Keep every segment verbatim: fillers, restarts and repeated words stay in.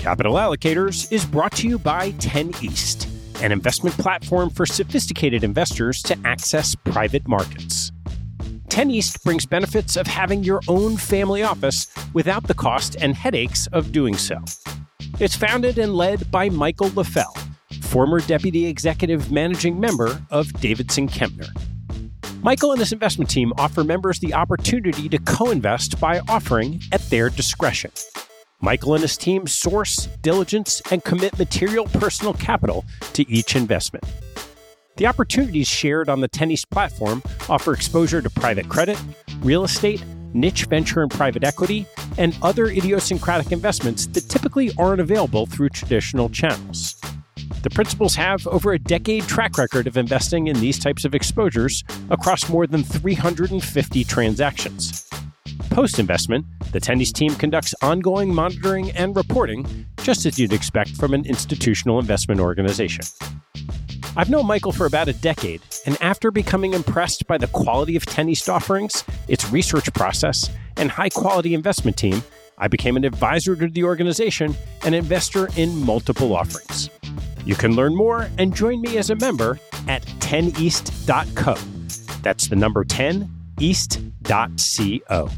Capital Allocators is brought to you by ten East, an investment platform for sophisticated investors to access private markets. ten East brings benefits of having your own family office without the cost and headaches of doing so. It's founded and led by Michael LaFell, former Deputy Executive Managing Member of Davidson Kempner. Michael and his investment team offer members the opportunity to co-invest by offering at their discretion. Michael and his team source, diligence, and commit material personal capital to each investment. The opportunities shared on the ten East platform offer exposure to private credit, real estate, niche venture and private equity, and other idiosyncratic investments that typically aren't available through traditional channels. The principals have over a decade track record of investing in these types of exposures across more than three hundred fifty transactions. Post-investment, the ten East team conducts ongoing monitoring and reporting, just as you'd expect from an institutional investment organization. I've known Michael for about a decade, and after becoming impressed by the quality of ten East offerings, its research process, and high-quality investment team, I became an advisor to the organization and investor in multiple offerings. You can learn more and join me as a member at ten east dot co. That's the number ten east dot co.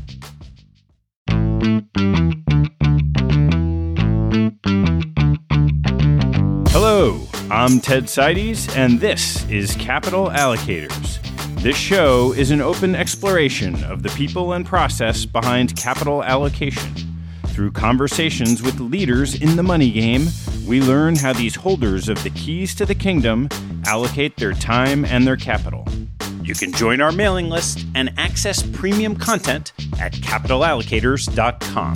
Hello, I'm Ted Seides, and this is Capital Allocators. This show is an open exploration of the people and process behind capital allocation. Through conversations with leaders in the money game, we learn how these holders of the keys to the kingdom allocate their time and their capital. You can join our mailing list and access premium content at capital allocators dot com.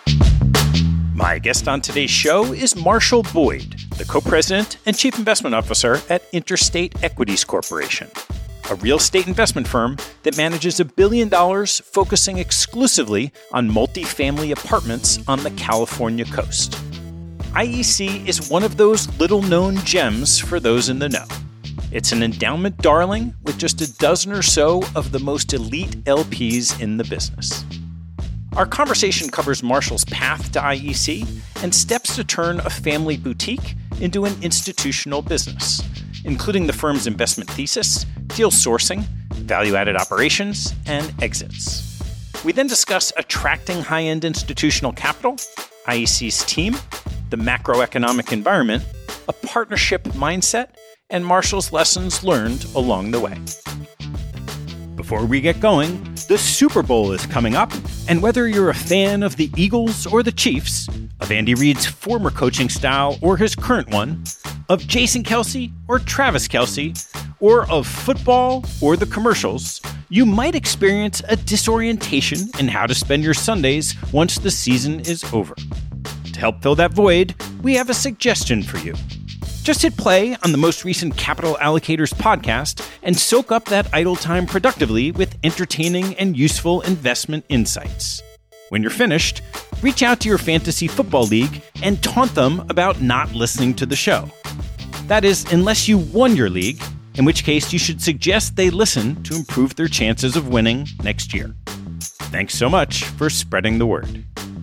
My guest on today's show is Marshall Boyd, the co-president and chief investment officer at Interstate Equities Corporation, a real estate investment firm that manages a billion dollars focusing exclusively on multifamily apartments on the California coast. I E C is one of those little-known gems for those in the know. It's an endowment darling with just a dozen or so of the most elite L Ps in the business. Our conversation covers Marshall's path to I E C and steps to turn a family boutique into an institutional business, including the firm's investment thesis, deal sourcing, value-added operations, and exits. We then discuss attracting high-end institutional capital, I E C's team, the macroeconomic environment, a partnership mindset, and Marshall's lessons learned along the way. Before we get going, the Super Bowl is coming up, and whether you're a fan of the Eagles or the Chiefs, of Andy Reid's former coaching style or his current one, of Jason Kelce or Travis Kelce, or of football or the commercials, you might experience a disorientation in how to spend your Sundays once the season is over. To help fill that void, we have a suggestion for you. Just hit play on the most recent Capital Allocators podcast and soak up that idle time productively with entertaining and useful investment insights. When you're finished, reach out to your fantasy football league and taunt them about not listening to the show. That is, unless you won your league, in which case you should suggest they listen to improve their chances of winning next year. Thanks so much for spreading the word.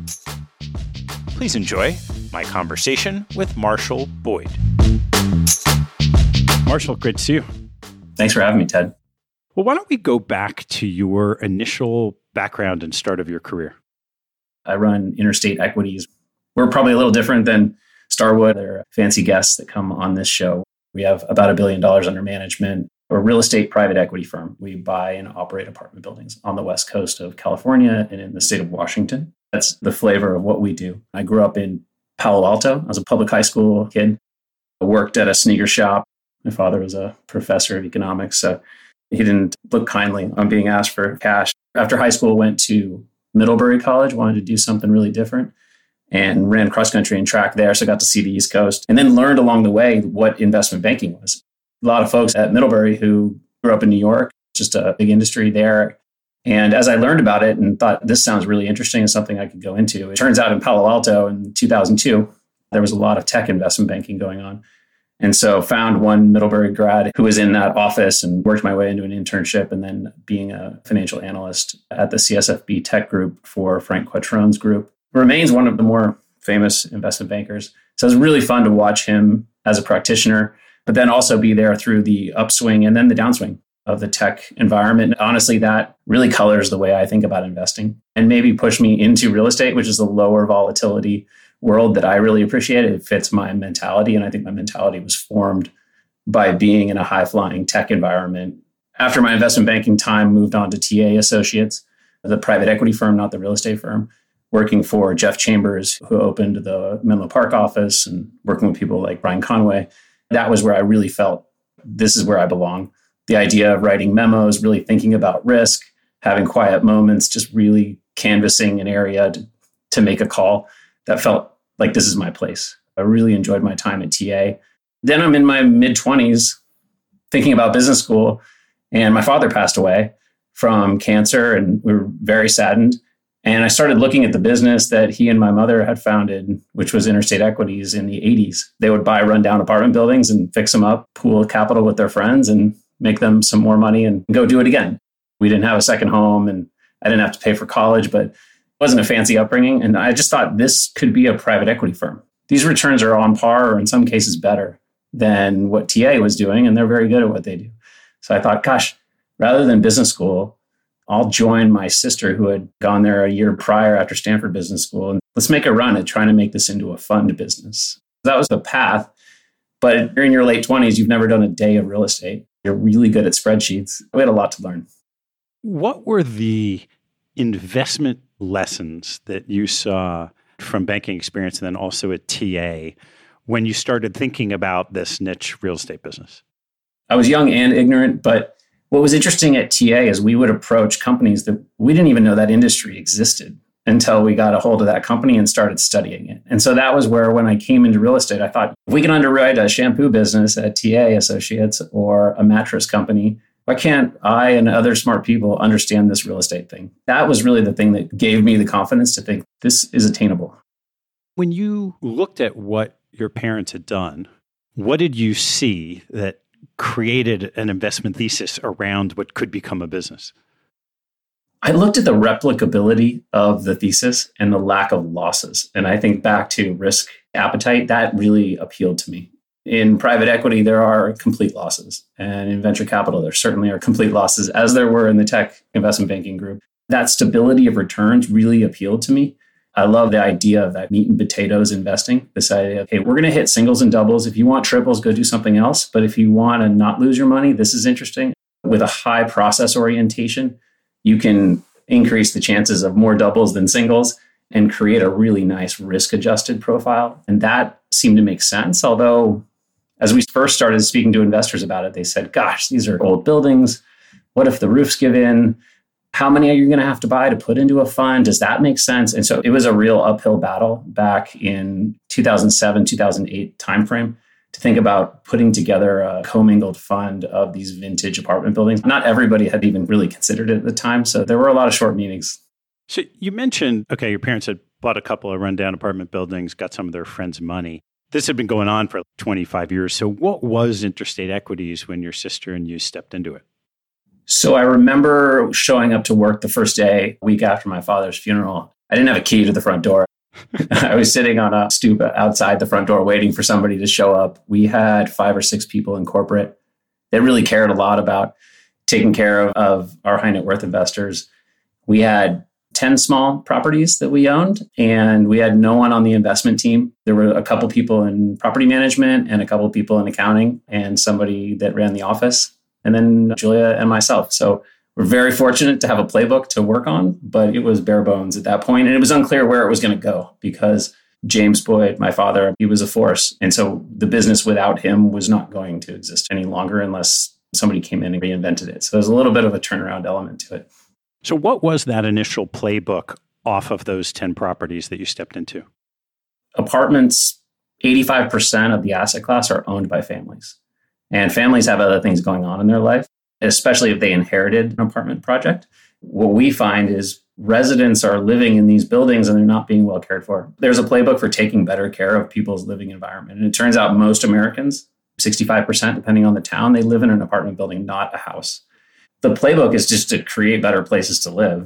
Please enjoy my conversation with Marshall Boyd. Marshall, great to see you. Thanks for having me, Ted. Well, why don't we go back to your initial background and start of your career? I run Interstate Equities. We're probably a little different than Starwood or fancy guests that come on this show. We have about a billion dollars under management. We're a real estate private equity firm. We buy and operate apartment buildings on the west coast of California and in the state of Washington. That's the flavor of what we do. I grew up in Palo Alto. I was a public high school kid. I worked at a sneaker shop. My father was a professor of economics, so he didn't look kindly on being asked for cash. After high school, went to Middlebury College, wanted to do something really different, and ran cross country and track there. So I got to see the East Coast and then learned along the way what investment banking was. A lot of folks at Middlebury who grew up in New York, just a big industry there. And as I learned about it and thought this sounds really interesting and something I could go into, it turns out in Palo Alto in two thousand two, there was a lot of tech investment banking going on. And so found one Middlebury grad who was in that office and worked my way into an internship and then being a financial analyst at the C S F B Tech Group for Frank Quattrone's group. Remains one of the more famous investment bankers. So it was really fun to watch him as a practitioner, but then also be there through the upswing and then the downswing of the tech environment. Honestly, that really colors the way I think about investing and maybe push me into real estate, which is a lower volatility world that I really appreciate. It fits my mentality. And I think my mentality was formed by being in a high-flying tech environment. After my investment banking time, moved on to T A Associates, the private equity firm, not the real estate firm, working for Jeff Chambers, who opened the Menlo Park office, and working with people like Brian Conway. That was where I really felt this is where I belong. The idea of writing memos, really thinking about risk, having quiet moments, just really canvassing an area to, to make a call, that felt like this is my place. I really enjoyed my time at T A. Then I'm in my mid-twenties thinking about business school, and my father passed away from cancer, and we were very saddened. And I started looking at the business that he and my mother had founded, which was Interstate Equities in the eighties. They would buy rundown apartment buildings and fix them up, pool capital with their friends, and make them some more money and go do it again. We didn't have a second home, and I didn't have to pay for college, but it wasn't a fancy upbringing. And I just thought this could be a private equity firm. These returns are on par, or in some cases better than what T A was doing, and they're very good at what they do. So I thought, gosh, rather than business school, I'll join my sister who had gone there a year prior after Stanford Business School, and let's make a run at trying to make this into a fund business. That was the path. But you're in your late twenties, you've never done a day of real estate. You're really good at spreadsheets. We had a lot to learn. What were the investment lessons that you saw from banking experience and then also at T A when you started thinking about this niche real estate business? I was young and ignorant, but what was interesting at T A is we would approach companies that we didn't even know that industry existed until we got a hold of that company and started studying it. And so that was where, when I came into real estate, I thought, if we can underwrite a shampoo business at T A Associates or a mattress company, why can't I and other smart people understand this real estate thing? That was really the thing that gave me the confidence to think this is attainable. When you looked at what your parents had done, what did you see that created an investment thesis around what could become a business? I looked at the replicability of the thesis and the lack of losses. And I think back to risk appetite, that really appealed to me. In private equity, there are complete losses. And in venture capital, there certainly are complete losses, as there were in the tech investment banking group. That stability of returns really appealed to me. I love the idea of that meat and potatoes investing. This idea of, hey, we're going to hit singles and doubles. If you want triples, go do something else. But if you want to not lose your money, this is interesting. With a high process orientation, you can increase the chances of more doubles than singles and create a really nice risk-adjusted profile. And that seemed to make sense. Although, as we first started speaking to investors about it, they said, gosh, these are old buildings. What if the roofs give in? How many are you going to have to buy to put into a fund? Does that make sense? And so it was a real uphill battle back in two thousand seven, two thousand eight timeframe to think about putting together a commingled fund of these vintage apartment buildings. Not everybody had even really considered it at the time. So there were a lot of short meetings. So you mentioned, okay, your parents had bought a couple of rundown apartment buildings, got some of their friends' money. This had been going on for twenty-five years. So what was Interstate Equities when your sister and you stepped into it? So I remember showing up to work the first day, a week after my father's funeral. I didn't have a key to the front door. I was sitting on a stoop outside the front door waiting for somebody to show up. We had five or six people in corporate that really cared a lot about taking care of, of our high net worth investors. We had ten small properties that we owned, and we had no one on the investment team. There were a couple people in property management and a couple people in accounting and somebody that ran the office, and then Julia and myself. So we're very fortunate to have a playbook to work on, but it was bare bones at that point. And it was unclear where it was going to go because James Boyd, my father, he was a force. And so the business without him was not going to exist any longer unless somebody came in and reinvented it. So there's a little bit of a turnaround element to it. So what was that initial playbook off of those ten properties that you stepped into? Apartments, eighty-five percent of the asset class are owned by families. And families have other things going on in their life, especially if they inherited an apartment project. What we find is residents are living in these buildings and they're not being well cared for. There's a playbook for taking better care of people's living environment. And it turns out most Americans, sixty-five percent, depending on the town, they live in an apartment building, not a house. The playbook is just to create better places to live,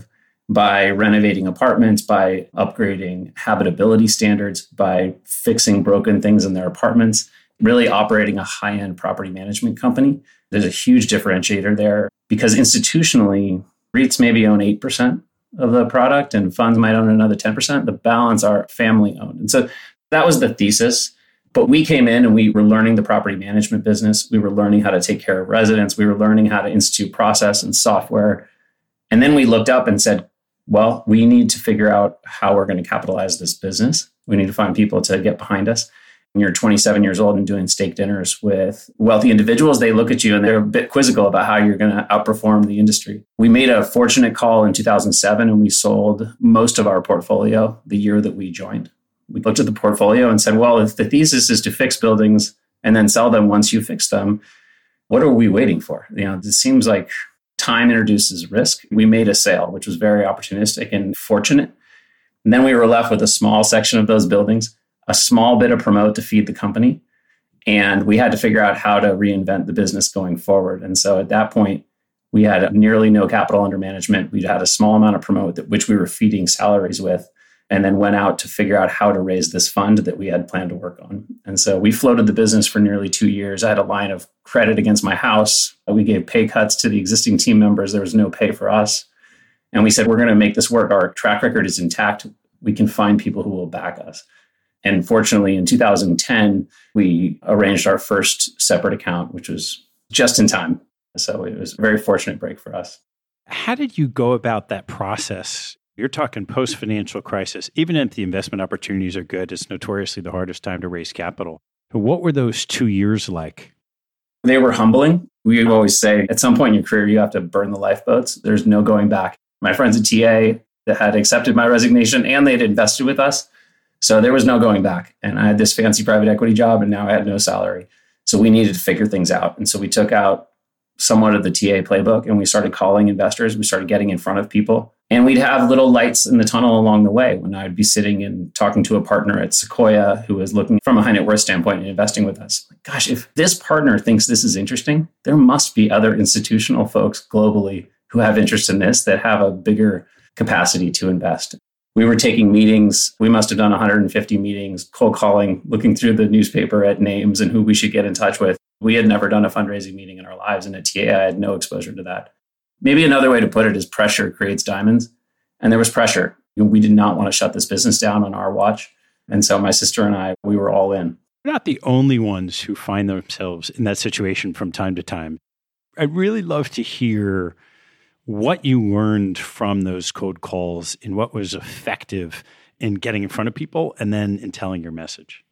by renovating apartments, by upgrading habitability standards, by fixing broken things in their apartments, really operating a high-end property management company. There's a huge differentiator there because institutionally, REITs maybe own eight percent of the product and funds might own another ten percent. The balance are family owned. And so that was the thesis. But we came in and we were learning the property management business. We were learning how to take care of residents. We were learning how to institute process and software. And then we looked up and said, well, we need to figure out how we're going to capitalize this business. We need to find people to get behind us. When you're twenty-seven years old and doing steak dinners with wealthy individuals, they look at you and they're a bit quizzical about how you're going to outperform the industry. We made a fortunate call in two thousand seven and we sold most of our portfolio the year that we joined. We looked at the portfolio and said, well, if the thesis is to fix buildings and then sell them once you fix them, what are we waiting for? You know, it seems like time introduces risk. We made a sale, which was very opportunistic and fortunate. And then we were left with a small section of those buildings, a small bit of promote to feed the company. And we had to figure out how to reinvent the business going forward. And so at that point, we had nearly no capital under management. We had a small amount of promote, that, which we were feeding salaries with, and then went out to figure out how to raise this fund that we had planned to work on. And so we floated the business for nearly two years. I had a line of credit against my house. We gave pay cuts to the existing team members. There was no pay for us. And we said, we're going to make this work. Our track record is intact. We can find people who will back us. And fortunately, in two thousand ten, we arranged our first separate account, which was just in time. So it was a very fortunate break for us. How did you go about that process? You're talking post-financial crisis. Even if the investment opportunities are good, it's notoriously the hardest time to raise capital. What were those two years like? They were humbling. We always say, at some point in your career, you have to burn the lifeboats. There's no going back. My friends at T A that had accepted my resignation and they'd invested with us. So there was no going back. And I had this fancy private equity job and now I had no salary. So we needed to figure things out. And so we took out somewhat of the T A playbook and we started calling investors. We started getting in front of people. And we'd have little lights in the tunnel along the way when I'd be sitting and talking to a partner at Sequoia who was looking from a high net worth standpoint and investing with us. Like, gosh, if this partner thinks this is interesting, there must be other institutional folks globally who have interest in this that have a bigger capacity to invest. We were taking meetings. We must have done one hundred fifty meetings, cold calling, looking through the newspaper at names and who we should get in touch with. We had never done a fundraising meeting in our lives. And at T A, I had no exposure to that. Maybe another way to put it is pressure creates diamonds. And there was pressure. We did not want to shut this business down on our watch. And so my sister and I, we were all in. You're not the only ones who find themselves in that situation from time to time. I'd really love to hear what you learned from those cold calls and what was effective in getting in front of people and then in telling your message.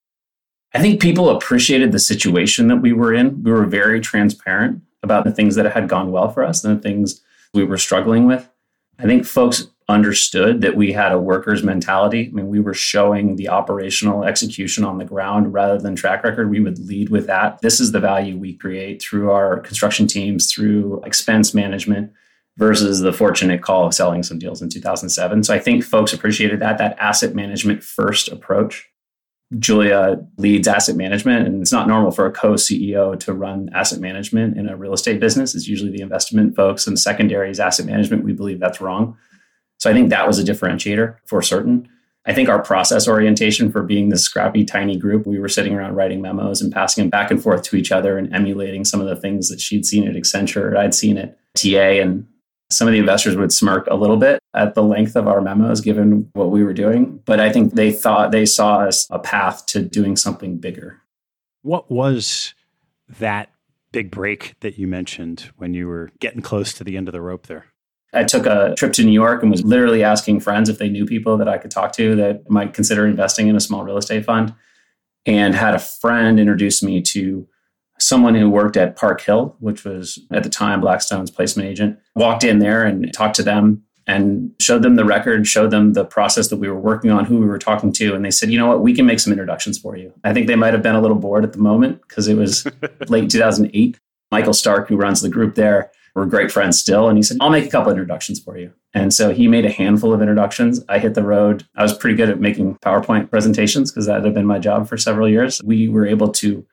I think people appreciated the situation that we were in. We were very transparent about the things that had gone well for us and the things we were struggling with. I think folks understood that we had a worker's mentality. I mean, we were showing the operational execution on the ground rather than track record. We would lead with that. This is the value we create through our construction teams, through expense management, versus the fortunate call of selling some deals in two thousand seven. So I think folks appreciated that, that asset management first approach. Julia leads asset management, and it's not normal for a co-C E O to run asset management in a real estate business. It's usually the investment folks and secondary is asset management. We believe that's wrong. So I think that was a differentiator for certain. I think our process orientation for being this scrappy, tiny group, we were sitting around writing memos and passing them back and forth to each other and emulating some of the things that she'd seen at Accenture, I'd seen at T A, and some of the investors would smirk a little bit at the length of our memos, given what we were doing. But I think they thought they saw us a path to doing something bigger. What was that big break that you mentioned when you were getting close to the end of the rope there? I took a trip to New York and was literally asking friends if they knew people that I could talk to that might consider investing in a small real estate fund, and had a friend introduce me to someone who worked at Park Hill, which was at the time Blackstone's placement agent. Walked in there and talked to them and showed them the record, showed them the process that we were working on, who we were talking to. And they said, you know what, we can make some introductions for you. I think they might have been a little bored at the moment because it was late two thousand eight. Michael Stark, who runs the group there, we're great friends still. And he said, I'll make a couple introductions for you. And so he made a handful of introductions. I hit the road. I was pretty good at making PowerPoint presentations because that had been my job for several years. We were able to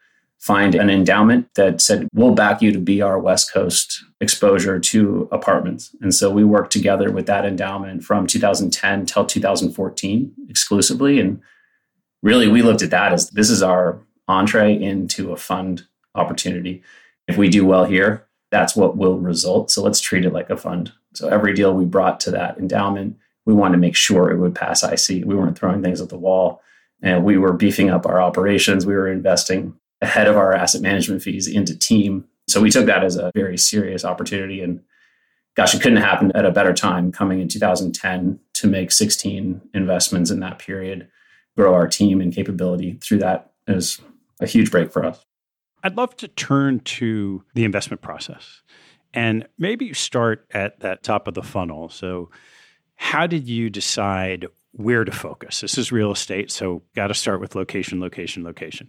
find an endowment that said, we'll back you to be our West Coast exposure to apartments. And so we worked together with that endowment from two thousand ten till two thousand fourteen exclusively. And really, we looked at that as this is our entree into a fund opportunity. If we do well here, that's what will result. So let's treat it like a fund. So every deal we brought to that endowment, we wanted to make sure it would pass I C. We weren't throwing things at the wall. And we were beefing up our operations. We were investing ahead of our asset management fees into team. So we took that as a very serious opportunity. And gosh, it couldn't happen at a better time coming in two thousand ten to make sixteen investments in that period, grow our team and capability through that. It was a huge break for us. I'd love to turn to the investment process and maybe start at that top of the funnel. So how did you decide where to focus? This is real estate, so got to start with location, location, location.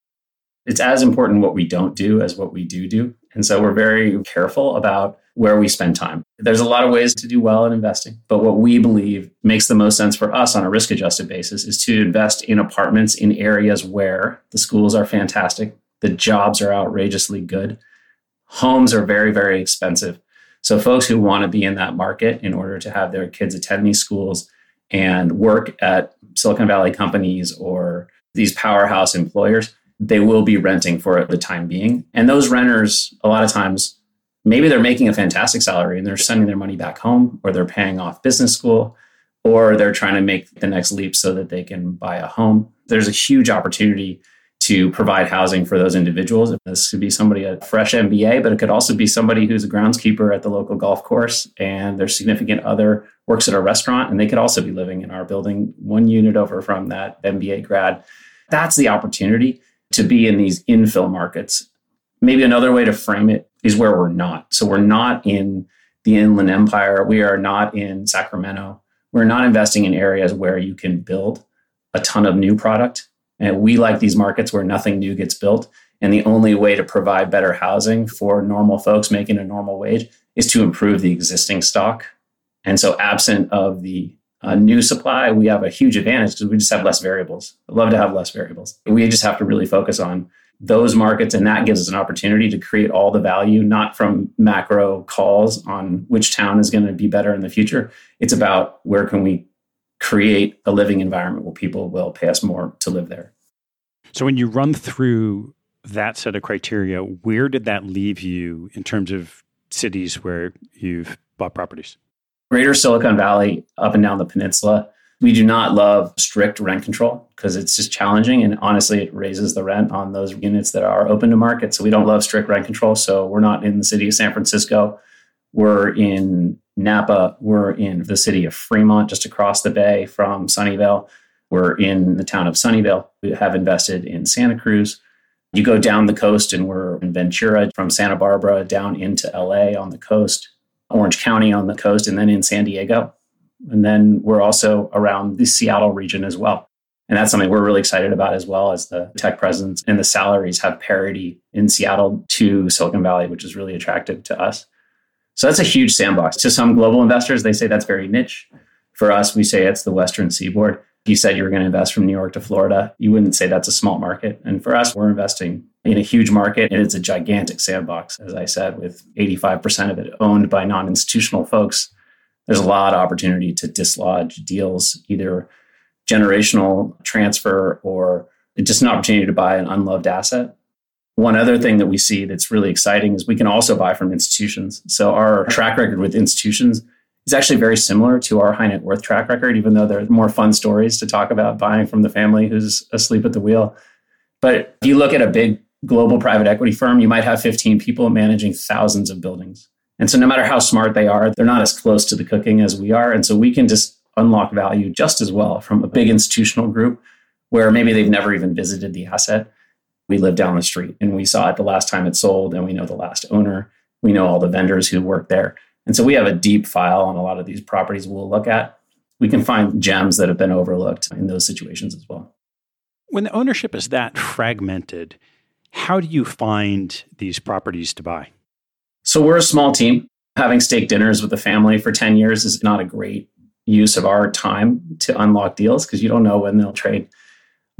It's as important what we don't do as what we do do. And so we're very careful about where we spend time. There's a lot of ways to do well in investing, but what we believe makes the most sense for us on a risk-adjusted basis is to invest in apartments in areas where the schools are fantastic, the jobs are outrageously good, homes are very, very expensive. So folks who want to be in that market in order to have their kids attend these schools and work at Silicon Valley companies or these powerhouse employers, they will be renting for the time being. And those renters, a lot of times, maybe they're making a fantastic salary and they're sending their money back home, or they're paying off business school, or they're trying to make the next leap so that they can buy a home. There's a huge opportunity to provide housing for those individuals. This could be somebody a fresh M B A, but it could also be somebody who's a groundskeeper at the local golf course and their significant other works at a restaurant, and they could also be living in our building, one unit over from that M B A grad. That's the opportunity to be in these infill markets. Maybe another way to frame it is where we're not. So we're not in the Inland Empire. We are not in Sacramento. We're not investing in areas where you can build a ton of new product. And we like these markets where nothing new gets built. And the only way to provide better housing for normal folks making a normal wage is to improve the existing stock. And so absent of the uh, new supply, we have a huge advantage because we just have less variables. I'd love to have less variables. We just have to really focus on those markets. And that gives us an opportunity to create all the value, not from macro calls on which town is going to be better in the future. It's about where can we create a living environment where people will pay us more to live there. So when you run through that set of criteria, where did that leave you in terms of cities where you've bought properties? Greater Silicon Valley, up and down the peninsula. We do not love strict rent control because it's just challenging. And honestly, it raises the rent on those units that are open to market. So we don't love strict rent control. So we're not in the city of San Francisco. We're in Napa. We're in the city of Fremont, just across the bay from Sunnyvale. We're in the town of Sunnyvale. We have invested in Santa Cruz. You go down the coast and we're in Ventura, from Santa Barbara down into L A on the coast, Orange County on the coast, and then in San Diego. And then we're also around the Seattle region as well. And that's something we're really excited about as well, as the tech presence and the salaries have parity in Seattle to Silicon Valley, which is really attractive to us. So that's a huge sandbox. To some global investors, they say that's very niche. For us, we say it's the Western Seaboard. If you said you were going to invest from New York to Florida, you wouldn't say that's a small market. And for us, we're investing in a huge market. And it's a gigantic sandbox, as I said, with eighty-five percent of it owned by non-institutional folks. There's a lot of opportunity to dislodge deals, either generational transfer or just an opportunity to buy an unloved asset. One other thing that we see that's really exciting is we can also buy from institutions. So our track record with institutions is actually very similar to our high net worth track record, even though there are more fun stories to talk about buying from the family who's asleep at the wheel. But if you look at a big global private equity firm, you might have fifteen people managing thousands of buildings. And so no matter how smart they are, they're not as close to the cooking as we are. And so we can just unlock value just as well from a big institutional group where maybe they've never even visited the asset. We live down the street and we saw it the last time it sold, and we know the last owner. We know all the vendors who work there. And so we have a deep file on a lot of these properties we'll look at. We can find gems that have been overlooked in those situations as well. When the ownership is that fragmented, how do you find these properties to buy? So we're a small team. Having steak dinners with the family for ten years is not a great use of our time to unlock deals because you don't know when they'll trade.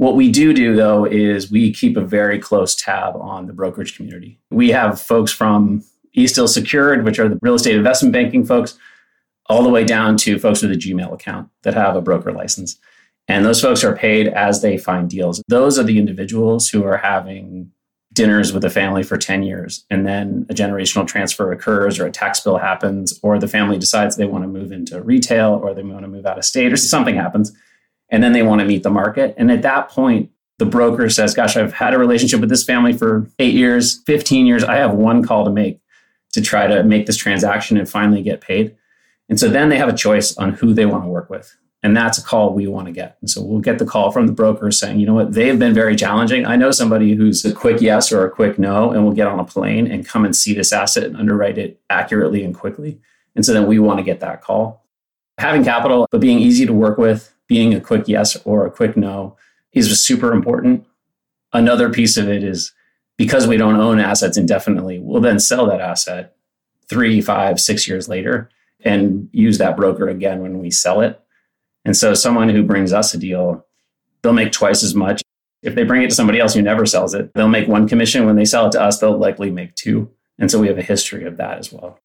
What we do do, though, is we keep a very close tab on the brokerage community. We have folks from Eastdil Secured, which are the real estate investment banking folks, all the way down to folks with a Gmail account that have a broker license. And those folks are paid as they find deals. Those are the individuals who are having dinners with a family for ten years, and then a generational transfer occurs, or a tax bill happens, or the family decides they want to move into retail, or they want to move out of state, or something happens, and then they want to meet the market. And at that point, the broker says, gosh, I've had a relationship with this family for eight years, fifteen years. I have one call to make to try to make this transaction and finally get paid. And so then they have a choice on who they want to work with. And that's a call we want to get. And so we'll get the call from the broker saying, you know what, they've been very challenging. I know somebody who's a quick yes or a quick no, and we'll get on a plane and come and see this asset and underwrite it accurately and quickly. And so then we want to get that call. Having capital, but being easy to work with, being a quick yes or a quick no is super important. Another piece of it is because we don't own assets indefinitely, we'll then sell that asset three, five, six years later and use that broker again when we sell it. And so someone who brings us a deal, they'll make twice as much. If they bring it to somebody else who never sells it, they'll make one commission. When they sell it to us, they'll likely make two. And so we have a history of that as well.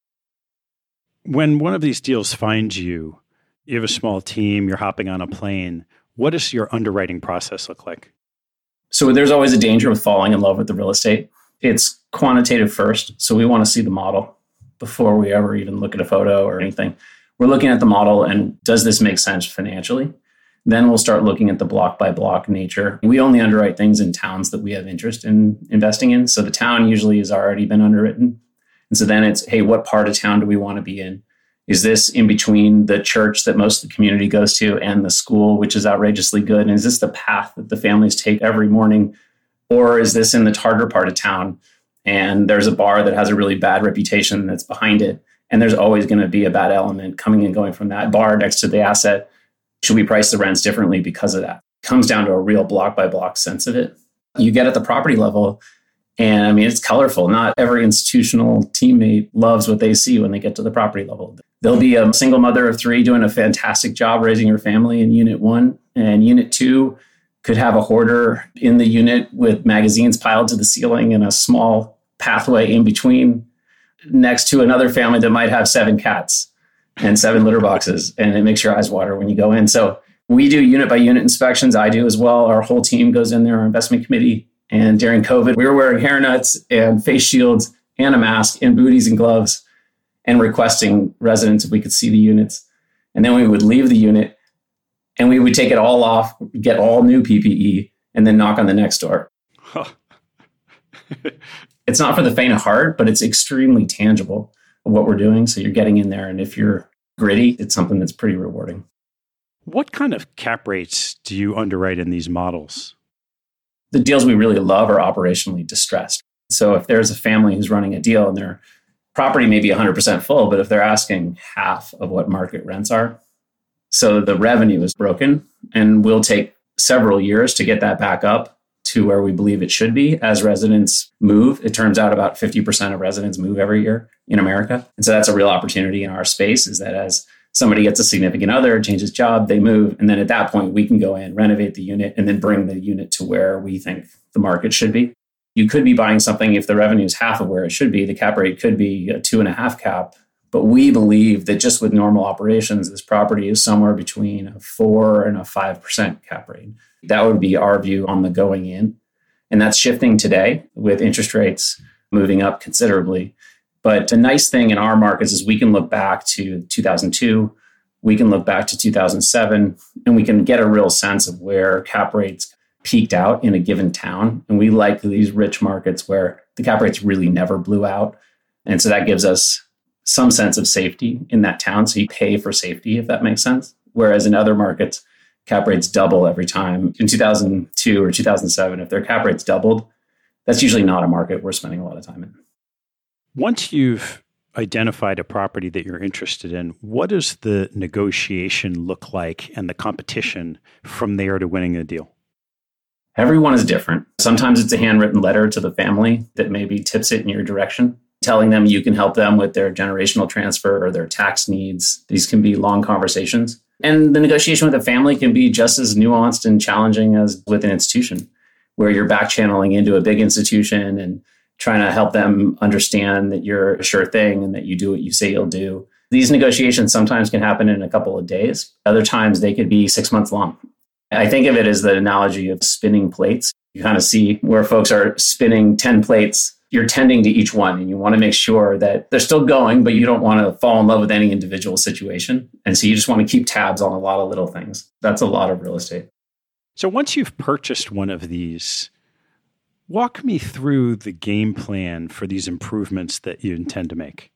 When one of these deals finds you, you have a small team, you're hopping on a plane. What does your underwriting process look like? So there's always a danger of falling in love with the real estate. It's quantitative first. So we want to see the model before we ever even look at a photo or anything. We're looking at the model and does this make sense financially? Then we'll start looking at the block by block nature. We only underwrite things in towns that we have interest in investing in. So the town usually has already been underwritten. And so then it's, hey, what part of town do we want to be in? Is this in between the church that most of the community goes to and the school, which is outrageously good? And is this the path that the families take every morning? Or is this in the harder part of town and there's a bar that has a really bad reputation that's behind it? And there's always going to be a bad element coming and going from that bar next to the asset. Should we price the rents differently because of that? It comes down to a real block by block sense of it. You get at the property level, and I mean, it's colorful. Not every institutional teammate loves what they see when they get to the property level. There'll be a single mother of three doing a fantastic job raising her family in unit one, and unit two could have a hoarder in the unit with magazines piled to the ceiling and a small pathway in between, next to another family that might have seven cats and seven litter boxes, and it makes your eyes water when you go in. So we do unit by unit inspections. I do as well. Our whole team goes in there, our investment committee. And during COVID, we were wearing hairnets and face shields and a mask and booties and gloves and requesting residents if we could see the units. And then we would leave the unit and we would take it all off, get all new P P E, and then knock on the next door. Huh. It's not for the faint of heart, but it's extremely tangible what we're doing. So you're getting in there. And if you're gritty, it's something that's pretty rewarding. What kind of cap rates do you underwrite in these models? The deals we really love are operationally distressed. So if there's a family who's running a deal and their property may be one hundred percent full, but if they're asking half of what market rents are, so the revenue is broken, and we'll take several years to get that back up to where we believe it should be as residents move. It turns out about fifty percent of residents move every year in America. And so that's a real opportunity in our space, is that as somebody gets a significant other, changes job, they move. And then at that point, we can go in, renovate the unit, and then bring the unit to where we think the market should be. You could be buying something if the revenue is half of where it should be. The cap rate could be a two and a half cap. But we believe that just with normal operations, this property is somewhere between a four and a five percent cap rate. That would be our view on the going in. And that's shifting today with interest rates moving up considerably. But the nice thing in our markets is we can look back to two thousand two, we can look back to two thousand seven, and we can get a real sense of where cap rates peaked out in a given town. And we like these rich markets where the cap rates really never blew out. And so that gives us some sense of safety in that town. So you pay for safety, if that makes sense. Whereas in other markets, cap rates double every time. In two thousand two or two thousand seven, if their cap rates doubled, that's usually not a market we're spending a lot of time in. Once you've identified a property that you're interested in, what does the negotiation look like and the competition from there to winning a deal? Everyone is different. Sometimes it's a handwritten letter to the family that maybe tips it in your direction, telling them you can help them with their generational transfer or their tax needs. These can be long conversations. And the negotiation with a family can be just as nuanced and challenging as with an institution, where you're back channeling into a big institution and trying to help them understand that you're a sure thing and that you do what you say you'll do. These negotiations sometimes can happen in a couple of days. Other times they could be six months long. I think of it as the analogy of spinning plates. You kind of see where folks are spinning ten plates. You're tending to each one and you want to make sure that they're still going, but you don't want to fall in love with any individual situation. And so you just want to keep tabs on a lot of little things. That's a lot of real estate. So once you've purchased one of these, walk me through the game plan for these improvements that you intend to make.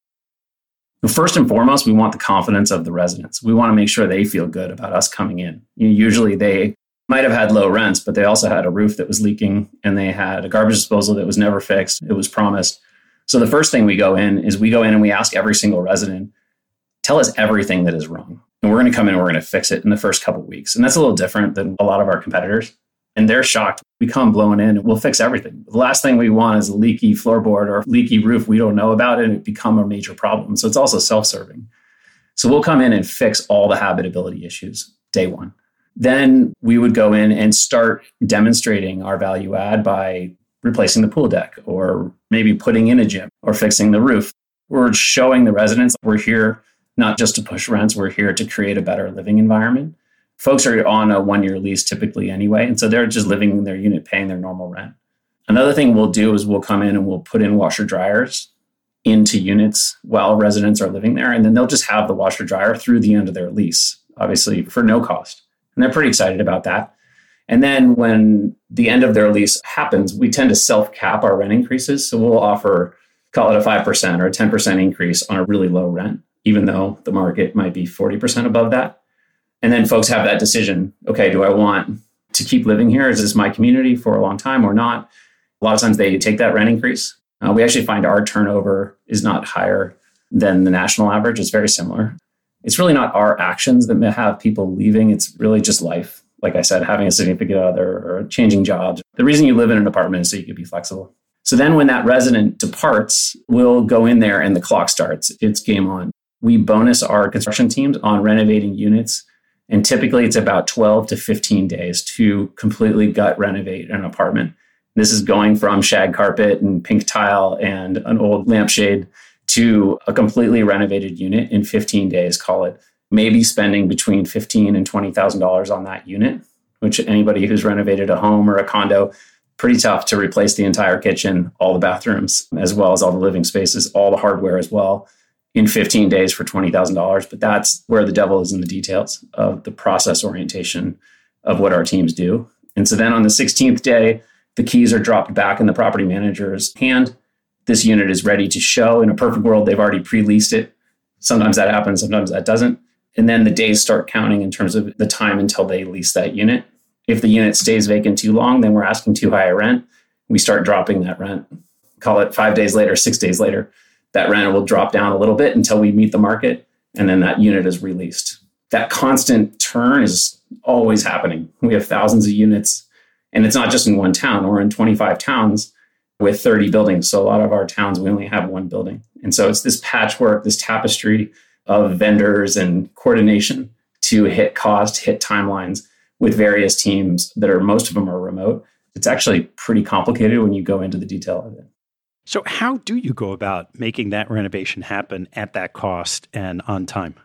First and foremost, we want the confidence of the residents. We want to make sure they feel good about us coming in. Usually they might have had low rents, but they also had a roof that was leaking and they had a garbage disposal that was never fixed. It was promised. So the first thing we go in is we go in and we ask every single resident, tell us everything that is wrong. And we're going to come in and we're going to fix it in the first couple of weeks. And that's a little different than a lot of our competitors. And they're shocked. We come blowing in and we'll fix everything. The last thing we want is a leaky floorboard or leaky roof we don't know about and it become a major problem. So it's also self-serving. So we'll come in and fix all the habitability issues day one. Then we would go in and start demonstrating our value add by replacing the pool deck or maybe putting in a gym or fixing the roof. We're showing the residents we're here not just to push rents, we're here to create a better living environment. Folks are on a one-year lease typically anyway, and so they're just living in their unit, paying their normal rent. Another thing we'll do is we'll come in and we'll put in washer dryers into units while residents are living there, and then they'll just have the washer dryer through the end of their lease, obviously for no cost. And they're pretty excited about that. And then when the end of their lease happens, we tend to self-cap our rent increases. So we'll offer, call it a five percent or a ten percent increase on a really low rent, even though the market might be forty percent above that. And then folks have that decision, okay, do I want to keep living here? Is this my community for a long time or not? A lot of times they take that rent increase. Uh, we actually find our turnover is not higher than the national average. It's very similar. It's really not our actions that may have people leaving. It's really just life. Like I said, having a significant other or changing jobs. The reason you live in an apartment is so you can be flexible. So then when that resident departs, we'll go in there and the clock starts. It's game on. We bonus our construction teams on renovating units. And typically it's about twelve to fifteen days to completely gut renovate an apartment. This is going from shag carpet and pink tile and an old lampshade to a completely renovated unit in fifteen days, call it. Maybe spending between fifteen thousand dollars and twenty thousand dollars on that unit, which anybody who's renovated a home or a condo, pretty tough to replace the entire kitchen, all the bathrooms, as well as all the living spaces, all the hardware as well, in fifteen days for twenty thousand dollars. But that's where the devil is in the details of the process orientation of what our teams do. And so then on the sixteenth day, the keys are dropped back in the property manager's hand. This unit is ready to show. In a perfect world, they've already pre-leased it. Sometimes that happens, sometimes that doesn't. And then the days start counting in terms of the time until they lease that unit. If the unit stays vacant too long, then we're asking too high a rent. We start dropping that rent. Call it five days later, six days later, that rent will drop down a little bit until we meet the market. And then that unit is released. That constant turn is always happening. We have thousands of units. And it's not just in one town. We're in twenty-five towns with thirty buildings. So a lot of our towns, we only have one building. And so it's this patchwork, this tapestry of vendors and coordination to hit cost, hit timelines with various teams that are, most of them are remote. It's actually pretty complicated when you go into the detail of it. So how do you go about making that renovation happen at that cost and on time?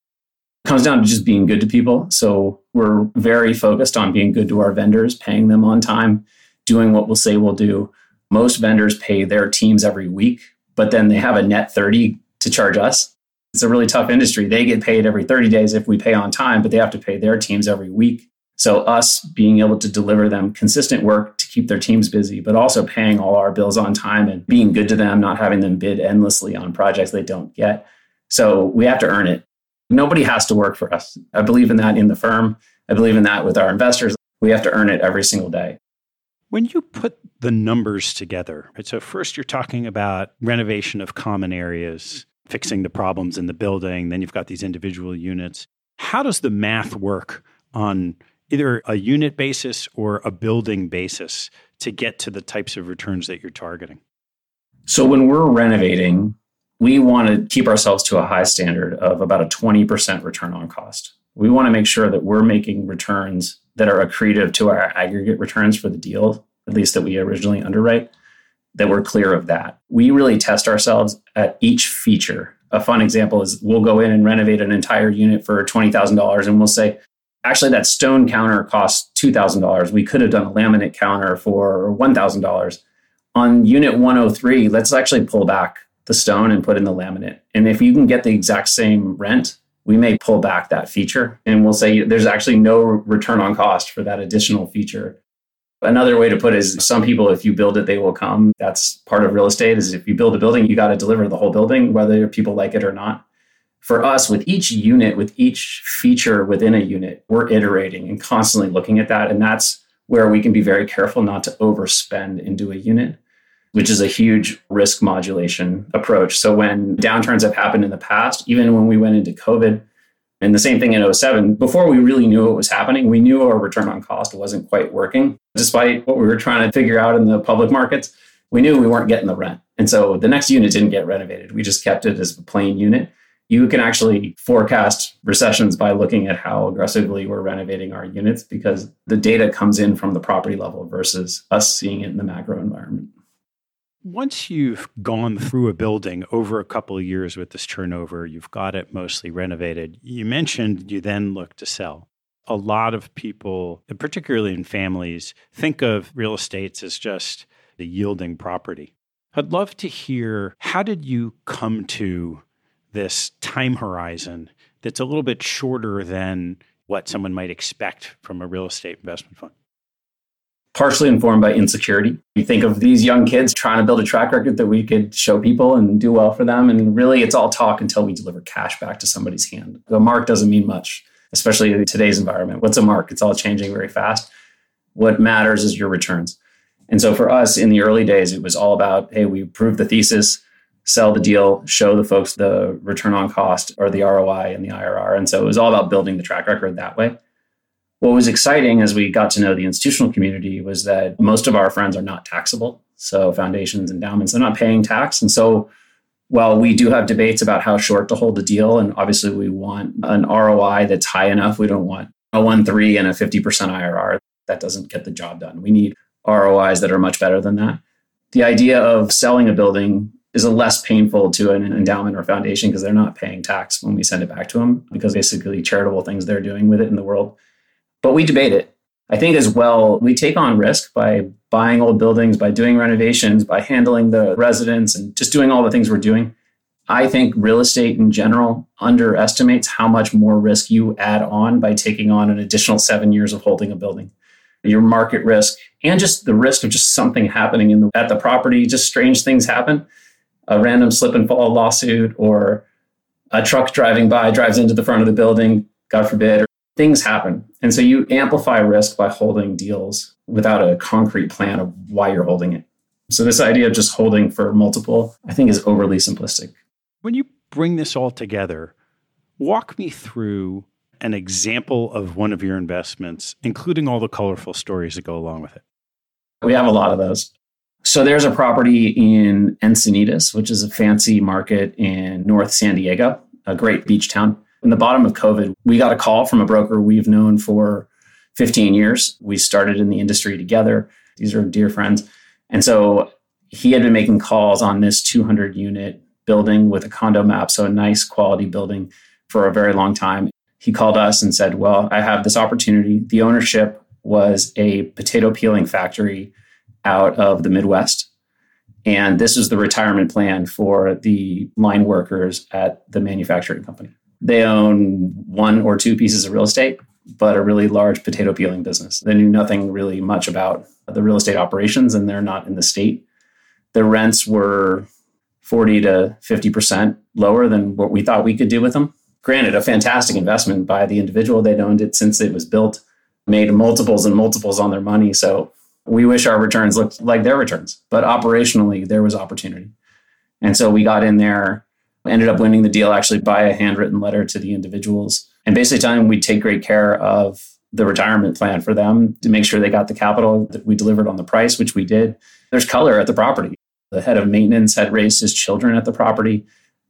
It comes down to just being good to people. So we're very focused on being good to our vendors, paying them on time, doing what we'll say we'll do. Most vendors pay their teams every week, but then they have a net thirty to charge us. It's a really tough industry. They get paid every thirty days if we pay on time, but they have to pay their teams every week. So us being able to deliver them consistent work to keep their teams busy, but also paying all our bills on time and being good to them, not having them bid endlessly on projects they don't get. So we have to earn it. Nobody has to work for us. I believe in that in the firm. I believe in that with our investors. We have to earn it every single day. When you put the numbers together, right, so first you're talking about renovation of common areas, fixing the problems in the building, then you've got these individual units. How does the math work on either a unit basis or a building basis to get to the types of returns that you're targeting? So when we're renovating, we want to keep ourselves to a high standard of about a twenty percent return on cost. We want to make sure that we're making returns that are accretive to our aggregate returns for the deal, at least that we originally underwrite, that we're clear of that. We really test ourselves at each feature. A fun example is we'll go in and renovate an entire unit for twenty thousand dollars and we'll say, actually, that stone counter costs two thousand dollars. We could have done a laminate counter for one thousand dollars. On unit one oh three, let's actually pull back the stone and put in the laminate. And if you can get the exact same rent, we may pull back that feature and we'll say there's actually no return on cost for that additional feature. Another way to put it is some people, if you build it, they will come. That's part of real estate is if you build a building, you got to deliver the whole building, whether people like it or not. For us, with each unit, with each feature within a unit, we're iterating and constantly looking at that. And that's where we can be very careful not to overspend into a unit, which is a huge risk modulation approach. So when downturns have happened in the past, even when we went into COVID, and the same thing in oh seven, before we really knew what was happening, we knew our return on cost wasn't quite working. Despite what we were trying to figure out in the public markets, we knew we weren't getting the rent. And so the next unit didn't get renovated. We just kept it as a plain unit. You can actually forecast recessions by looking at how aggressively we're renovating our units because the data comes in from the property level versus us seeing it in the macro environment. Once you've gone through a building over a couple of years with this turnover, you've got it mostly renovated. You mentioned you then look to sell. A lot of people, particularly in families, think of real estate as just the yielding property. I'd love to hear, how did you come to this time horizon that's a little bit shorter than what someone might expect from a real estate investment fund? Partially informed by insecurity. You think of these young kids trying to build a track record that we could show people and do well for them. And really, it's all talk until we deliver cash back to somebody's hand. A mark doesn't mean much, especially in today's environment. What's a mark? It's all changing very fast. What matters is your returns. And so for us in the early days, it was all about, hey, we prove the thesis, sell the deal, show the folks the return on cost or the R O I and the I R R. And so it was all about building the track record that way. What was exciting as we got to know the institutional community was that most of our friends are not taxable. So foundations, endowments, they're not paying tax. And so while we do have debates about how short to hold the deal, and obviously we want an R O I that's high enough, we don't want a one point three and a fifty percent I R R. That doesn't get the job done. We need R O Is that are much better than that. The idea of selling a building is a less painful to an endowment or foundation because they're not paying tax when we send it back to them because basically charitable things they're doing with it in the world. But we debate it. I think as well, we take on risk by buying old buildings, by doing renovations, by handling the residents and just doing all the things we're doing. I think real estate in general underestimates how much more risk you add on by taking on an additional seven years of holding a building. Your market risk and just the risk of just something happening in the, at the property, just strange things happen. A random slip and fall lawsuit or a truck driving by drives into the front of the building, God forbid, or things happen. And so you amplify risk by holding deals without a concrete plan of why you're holding it. So this idea of just holding for multiple, I think is overly simplistic. When you bring this all together, walk me through an example of one of your investments, including all the colorful stories that go along with it. We have a lot of those. So there's a property in Encinitas, which is a fancy market in North San Diego, a great beach town. In the bottom of COVID, we got a call from a broker we've known for fifteen years. We started in the industry together. These are dear friends. And so he had been making calls on this two hundred unit building with a condo map, so a nice quality building for a very long time. He called us and said, well, I have this opportunity. The ownership was a potato peeling factory out of the Midwest. And this is the retirement plan for the line workers at the manufacturing company. They own one or two pieces of real estate, but a really large potato peeling business. They knew nothing really much about the real estate operations, and they're not in the state. The rents were forty to fifty percent lower than what we thought we could do with them. Granted, a fantastic investment by the individual. They'd owned it since it was built, made multiples and multiples on their money. So we wish our returns looked like their returns, but operationally, there was opportunity. And so we got in there, ended up winning the deal actually by a handwritten letter to the individuals, and basically telling them we'd take great care of the retirement plan for them to make sure they got the capital, that we delivered on the price, which we did. There's color at the property. The head of maintenance had raised his children at the property.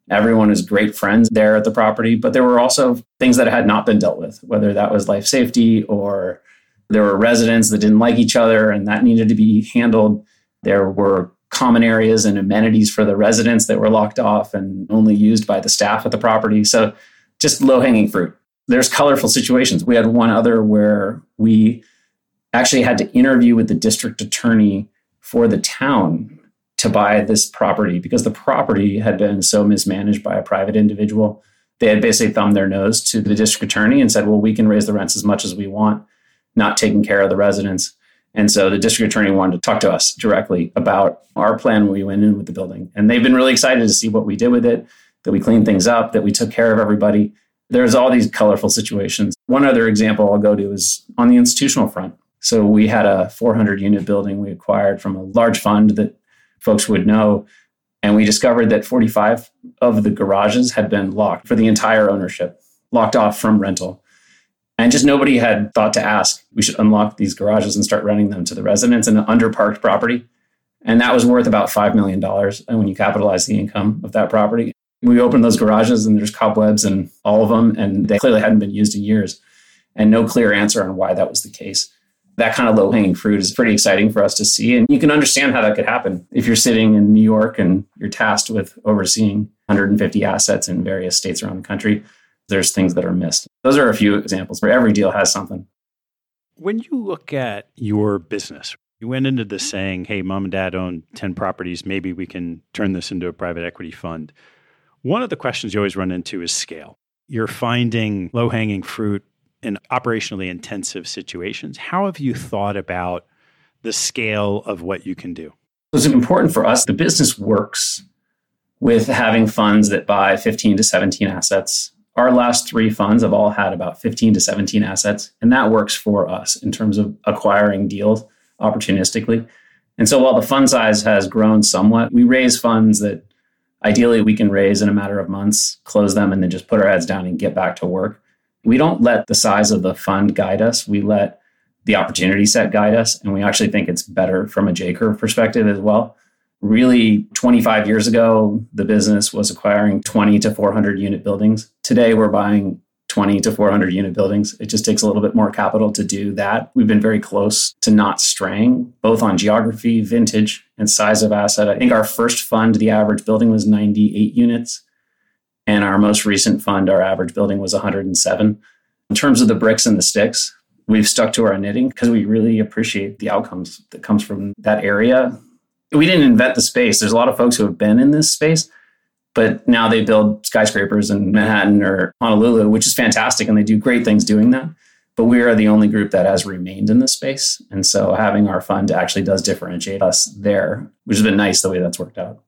Everyone is great friends there at the property, but there were also things that had not been dealt with, whether that was life safety or there were residents that didn't like each other and that needed to be handled. There were common areas and amenities for the residents that were locked off and only used by the staff at the property. So just low-hanging fruit. There's colorful situations. We had one other where we actually had to interview with the district attorney for the town to buy this property because the property had been so mismanaged by a private individual. They had basically thumbed their nose to the district attorney and said, well, we can raise the rents as much as we want, not taking care of the residents. And so the district attorney wanted to talk to us directly about our plan when we went in with the building. And they've been really excited to see what we did with it, that we cleaned things up, that we took care of everybody. There's all these colorful situations. One other example I'll go to is on the institutional front. So we had a four hundred unit building we acquired from a large fund that folks would know. And we discovered that forty-five of the garages had been locked for the entire ownership, locked off from rental. And just nobody had thought to ask, we should unlock these garages and start renting them to the residents in an underparked property. And that was worth about five million dollars. And when you capitalize the income of that property, we opened those garages and there's cobwebs in all of them. And they clearly hadn't been used in years and no clear answer on why that was the case. That kind of low-hanging fruit is pretty exciting for us to see. And you can understand how that could happen. If you're sitting in New York and you're tasked with overseeing one hundred fifty assets in various states around the country, there's things that are missed. Those are a few examples where every deal has something. When you look at your business, you went into this saying, hey, mom and dad own ten properties. Maybe we can turn this into a private equity fund. One of the questions you always run into is scale. You're finding low-hanging fruit in operationally intensive situations. How have you thought about the scale of what you can do? It's important for us. The business works with having funds that buy fifteen to seventeen assets. Our last three funds have all had about fifteen to seventeen assets, and that works for us in terms of acquiring deals opportunistically. And so while the fund size has grown somewhat, we raise funds that ideally we can raise in a matter of months, close them, and then just put our heads down and get back to work. We don't let the size of the fund guide us. We let the opportunity set guide us. And we actually think it's better from a J-curve perspective as well. Really, twenty-five years ago, the business was acquiring twenty to four hundred unit buildings. Today, we're buying twenty to four hundred unit buildings. It just takes a little bit more capital to do that. We've been very close to not straying, both on geography, vintage, and size of asset. I think our first fund, the average building was ninety-eight units. And our most recent fund, our average building was one hundred seven. In terms of the bricks and the sticks, we've stuck to our knitting because we really appreciate the outcomes that comes from that area. We didn't invent the space. There's a lot of folks who have been in this space, but now they build skyscrapers in Manhattan or Honolulu, which is fantastic, and they do great things doing that. But we are the only group that has remained in this space. And so having our fund actually does differentiate us there, which has been nice the way that's worked out.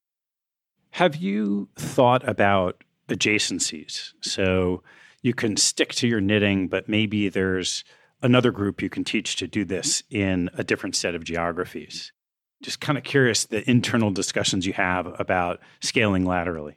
Have you thought about adjacencies? So you can stick to your knitting, but maybe there's another group you can teach to do this in a different set of geographies. Just kind of curious the internal discussions you have about scaling laterally.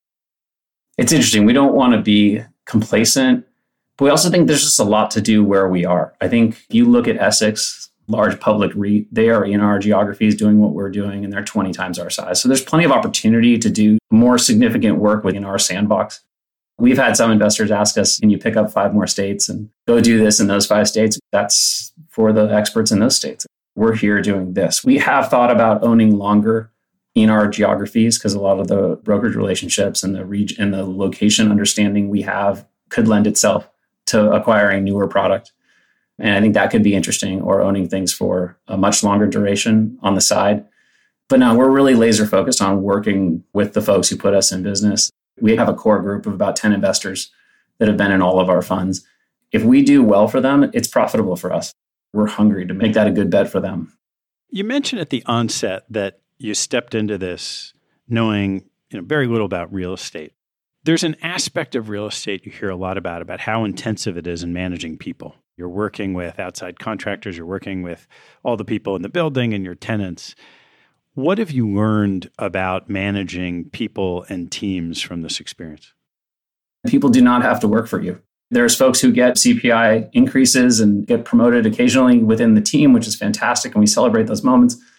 It's interesting. We don't want to be complacent, but we also think there's just a lot to do where we are. I think if you look at Essex, large public REIT, they are in our geographies doing what we're doing, and they're twenty times our size. So there's plenty of opportunity to do more significant work within our sandbox. We've had some investors ask us, can you pick up five more states and go do this in those five states? That's for the experts in those states. We're here doing this. We have thought about owning longer in our geographies because a lot of the brokerage relationships and the region and the location understanding we have could lend itself to acquiring newer product. And I think that could be interesting, or owning things for a much longer duration on the side. But now we're really laser focused on working with the folks who put us in business. We have a core group of about ten investors that have been in all of our funds. If we do well for them, it's profitable for us. We're hungry to make that a good bet for them. You mentioned at the onset that you stepped into this knowing, you know, very little about real estate. There's an aspect of real estate you hear a lot about, about how intensive it is in managing people. You're working with outside contractors, you're working with all the people in the building and your tenants. What have you learned about managing people and teams from this experience? People do not have to work for you. There's folks who get C P I increases and get promoted occasionally within the team, which is fantastic, and we celebrate those moments.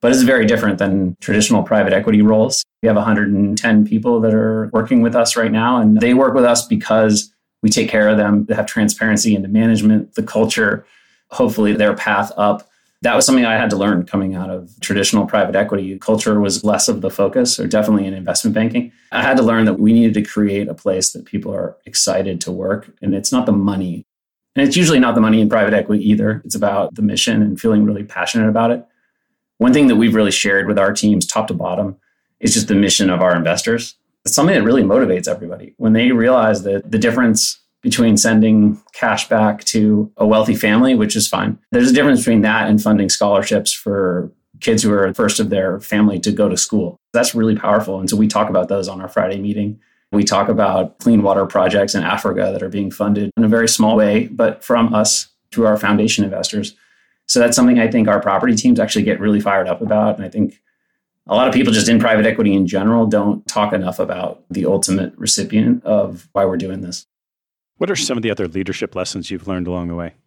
But it's very different than traditional private equity roles. We have one hundred ten people that are working with us right now, and they work with us because we take care of them. They have transparency into management, the culture, hopefully their path up. That was something I had to learn coming out of traditional private equity. Culture was less of the focus, or definitely in investment banking. I had to learn that we needed to create a place that people are excited to work. And it's not the money. And it's usually not the money in private equity either. It's about the mission and feeling really passionate about it. One thing that we've really shared with our teams, top to bottom, is just the mission of our investors. It's something that really motivates everybody. When they realize that the difference between sending cash back to a wealthy family, which is fine, there's a difference between that and funding scholarships for kids who are first of their family to go to school. That's really powerful. And so we talk about those on our Friday meeting. We talk about clean water projects in Africa that are being funded in a very small way, but from us through our foundation investors. So that's something I think our property teams actually get really fired up about. And I think a lot of people just in private equity in general don't talk enough about the ultimate recipient of why we're doing this. What are some of the other leadership lessons you've learned along the way?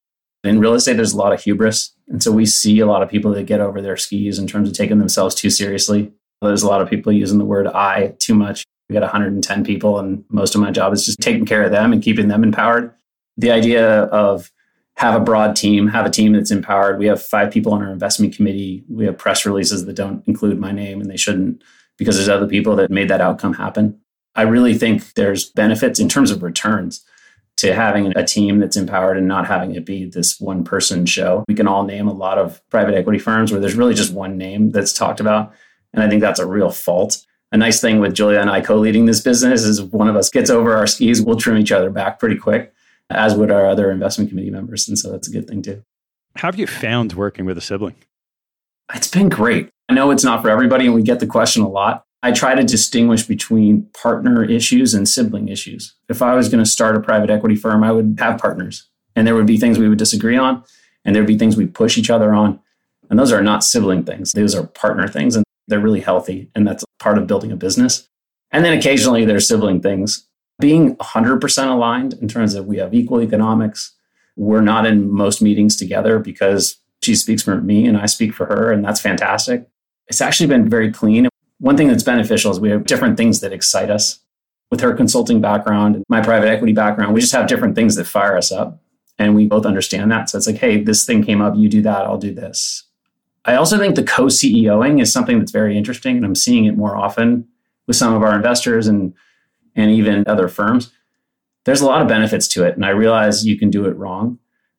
In real estate, there's a lot of hubris. And so we see a lot of people that get over their skis in terms of taking themselves too seriously. There's a lot of people using the word I too much. We got one hundred ten people, and most of my job is just taking care of them and keeping them empowered. The idea of have a broad team, have a team that's empowered. We have five people on our investment committee. We have press releases that don't include my name, and they shouldn't, because there's other people that made that outcome happen. I really think there's benefits in terms of returns to having a team that's empowered and not having it be this one person show. We can all name a lot of private equity firms where there's really just one name that's talked about. And I think that's a real fault. A nice thing with Julia and I co-leading this business is if one of us gets over our skis, we'll trim each other back pretty quick, as would our other investment committee members. And so that's a good thing too. How have you found working with a sibling? It's been great. I know it's not for everybody, and we get the question a lot. I try to distinguish between partner issues and sibling issues. If I was going to start a private equity firm, I would have partners, and there would be things we would disagree on, and there'd be things we push each other on. And those are not sibling things. Those are partner things, and they're really healthy. And that's part of building a business. And then occasionally there's sibling things. Being one hundred percent aligned in terms of we have equal economics. We're not in most meetings together because she speaks for me and I speak for her, and that's fantastic. It's actually been very clean. One thing that's beneficial is we have different things that excite us. With her consulting background and my private equity background, we just have different things that fire us up. And we both understand that. So it's like, hey, this thing came up, you do that, I'll do this. I also think the co-CEOing is something that's very interesting, and I'm seeing it more often with some of our investors and, and even other firms. There's a lot of benefits to it, and I realize you can do it wrong.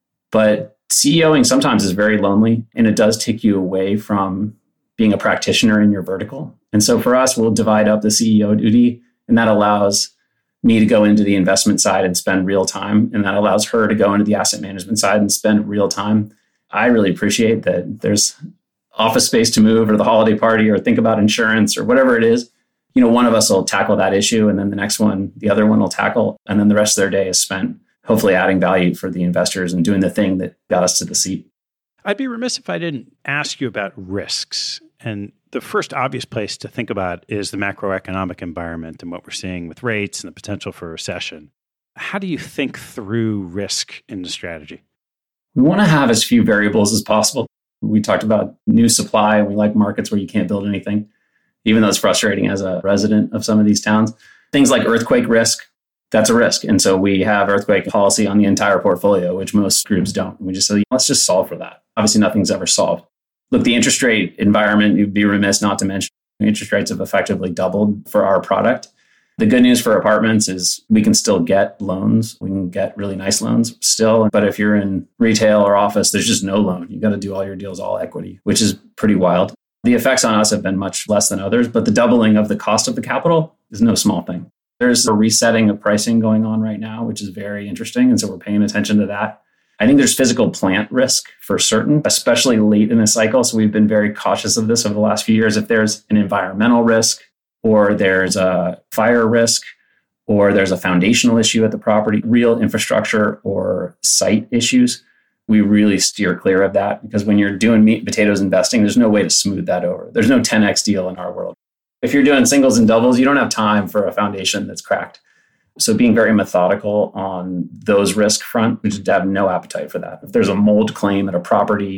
But CEOing sometimes is very lonely, and it does take you away from being a practitioner in your vertical. And so for us, we'll divide up the C E O duty, and that allows me to go into the investment side and spend real time. And that allows her to go into the asset management side and spend real time. I really appreciate that there's office space to move, or the holiday party, or think about insurance, or whatever it is. You know, one of us will tackle that issue, and then the next one, the other one will tackle. And then the rest of their day is spent hopefully adding value for the investors and doing the thing that got us to the seat. I'd be remiss if I didn't ask you about risks. And the first obvious place to think about is the macroeconomic environment and what we're seeing with rates and the potential for a recession. How do you think through risk in the strategy? We want to have as few variables as possible. We talked about new supply, and we like markets where you can't build anything, even though it's frustrating as a resident of some of these towns. Things like earthquake risk, that's a risk. And so we have earthquake policy on the entire portfolio, which most groups don't. We just say, let's just solve for that. Obviously, nothing's ever solved. Look, the interest rate environment, you'd be remiss not to mention, interest rates have effectively doubled for our product. The good news for apartments is we can still get loans. We can get really nice loans still. But if you're in retail or office, there's just no loan. You got to do all your deals all equity, which is pretty wild. The effects on us have been much less than others, but the doubling of the cost of the capital is no small thing. There's a resetting of pricing going on right now, which is very interesting. And so we're paying attention to that. I think there's physical plant risk for certain, especially late in the cycle. So we've been very cautious of this over the last few years. If there's an environmental risk, or there's a fire risk, or there's a foundational issue at the property, real infrastructure or site issues, we really steer clear of that, because when you're doing meat and potatoes investing, there's no way to smooth that over. There's no ten X deal in our world. If you're doing singles and doubles, you don't have time for a foundation that's cracked. So being very methodical on those risk front, we just have no appetite for that. If there's a mold claim at a property,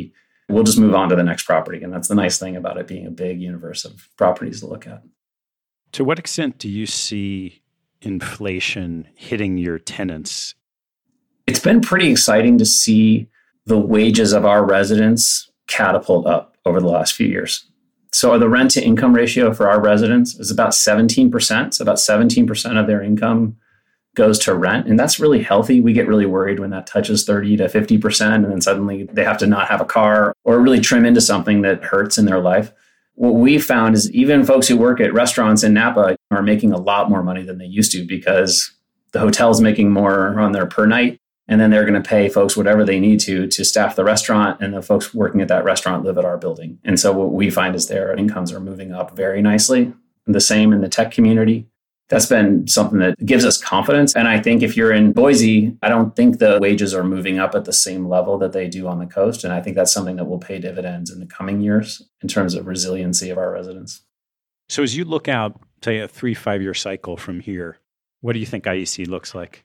we'll just move on to the next property. And that's the nice thing about it being a big universe of properties to look at. To what extent do you see inflation hitting your tenants? It's been pretty exciting to see the wages of our residents catapult up over the last few years. So the rent to income ratio for our residents is about seventeen percent. So about seventeen percent of their income goes to rent. And that's really healthy. We get really worried when that touches thirty to fifty percent. And then suddenly they have to not have a car or really trim into something that hurts in their life. What we found is even folks who work at restaurants in Napa are making a lot more money than they used to because the hotel's making more on their per night. And then they're going to pay folks whatever they need to to staff the restaurant. And the folks working at that restaurant live at our building. And so what we find is their incomes are moving up very nicely. And the same in the tech community. That's been something that gives us confidence. And I think if you're in Boise, I don't think the wages are moving up at the same level that they do on the coast. And I think that's something that will pay dividends in the coming years in terms of resiliency of our residents. So as you look out, say, a three, five-year cycle from here, what do you think I E C looks like?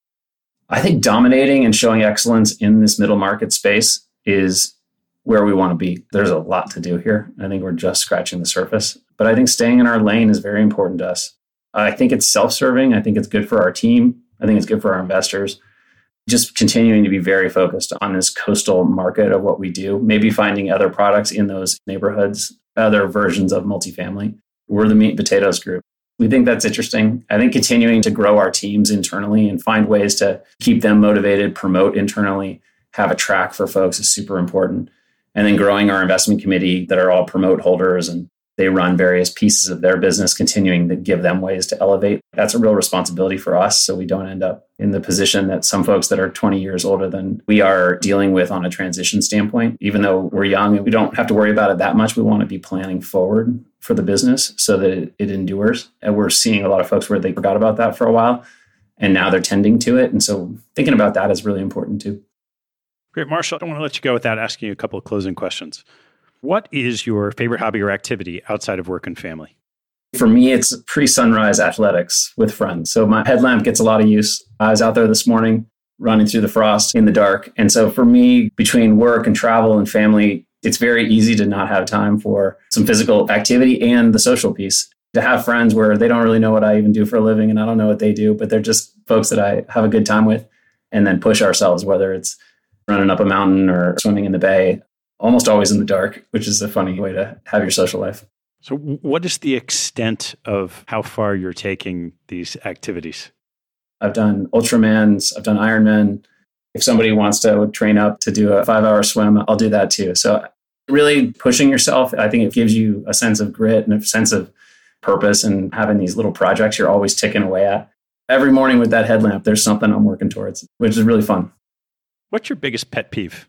I think dominating and showing excellence in this middle market space is where we want to be. There's a lot to do here. I think we're just scratching the surface. But I think staying in our lane is very important to us. I think it's self-serving. I think it's good for our team. I think it's good for our investors. Just continuing to be very focused on this coastal market of what we do, maybe finding other products in those neighborhoods, other versions of multifamily. We're the meat and potatoes group. We think that's interesting. I think continuing to grow our teams internally and find ways to keep them motivated, promote internally, have a track for folks is super important. And then growing our investment committee that are all promote holders and they run various pieces of their business, continuing to give them ways to elevate. That's a real responsibility for us. So we don't end up in the position that some folks that are twenty years older than we are dealing with on a transition standpoint. Even though we're young and we don't have to worry about it that much, we want to be planning forward for the business so that it, it endures. And we're seeing a lot of folks where they forgot about that for a while and now they're tending to it. And so thinking about that is really important too. Great. Marshall, I don't want to let you go without asking you a couple of closing questions. What is your favorite hobby or activity outside of work and family? For me, it's pre-sunrise athletics with friends. So my headlamp gets a lot of use. I was out there this morning running through the frost in the dark. And so for me, between work and travel and family, it's very easy to not have time for some physical activity and the social piece. To have friends where they don't really know what I even do for a living and I don't know what they do, but they're just folks that I have a good time with and then push ourselves, whether it's running up a mountain or swimming in the bay. Almost always in the dark, which is a funny way to have your social life. So what is the extent of how far you're taking these activities? I've done Ultramans, I've done Ironman. If somebody wants to train up to do a five-hour swim, I'll do that too. So really pushing yourself, I think it gives you a sense of grit and a sense of purpose and having these little projects you're always ticking away at. Every morning with that headlamp, there's something I'm working towards, which is really fun. What's your biggest pet peeve?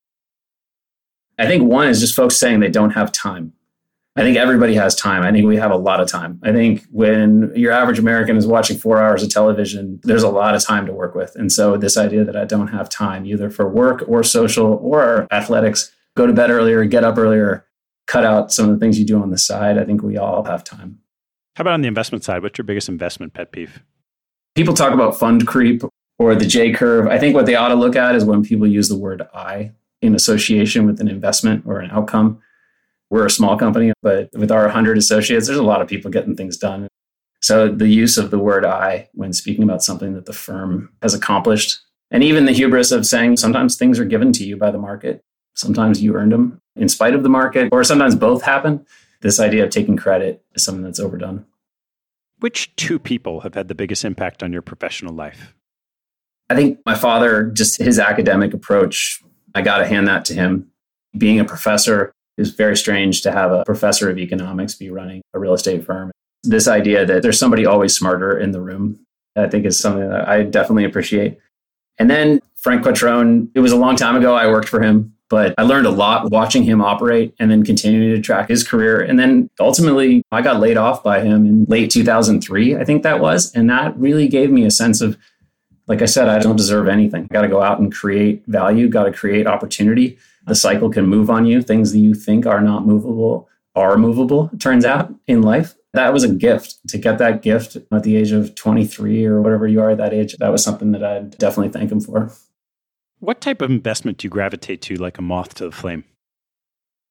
I think one is just folks saying they don't have time. I think everybody has time. I think we have a lot of time. I think when your average American is watching four hours of television, there's a lot of time to work with. And so this idea that I don't have time either for work or social or athletics, go to bed earlier, get up earlier, cut out some of the things you do on the side. I think we all have time. How about on the investment side? What's your biggest investment pet peeve? People talk about fund creep or the J curve. I think what they ought to look at is when people use the word I in association with an investment or an outcome. We're a small company, but with our one hundred associates, there's a lot of people getting things done. So the use of the word I when speaking about something that the firm has accomplished, and even the hubris of saying sometimes things are given to you by the market. Sometimes you earned them in spite of the market, or sometimes both happen. This idea of taking credit is something that's overdone. Which two people have had the biggest impact on your professional life? I think my father, just his academic approach, I got to hand that to him. Being a professor is very strange to have a professor of economics be running a real estate firm. This idea that there's somebody always smarter in the room, I think is something that I definitely appreciate. And then Frank Quattrone, it was a long time ago I worked for him, but I learned a lot watching him operate and then continuing to track his career. And then ultimately I got laid off by him in late two thousand three, I think that was. And that really gave me a sense of, like I said, I don't deserve anything. Got to go out and create value, got to create opportunity. The cycle can move on you. Things that you think are not movable are movable, it turns out, in life. That was a gift. To get that gift at the age of twenty-three or whatever you are at that age, that was something that I'd definitely thank him for. What type of investment do you gravitate to like a moth to the flame?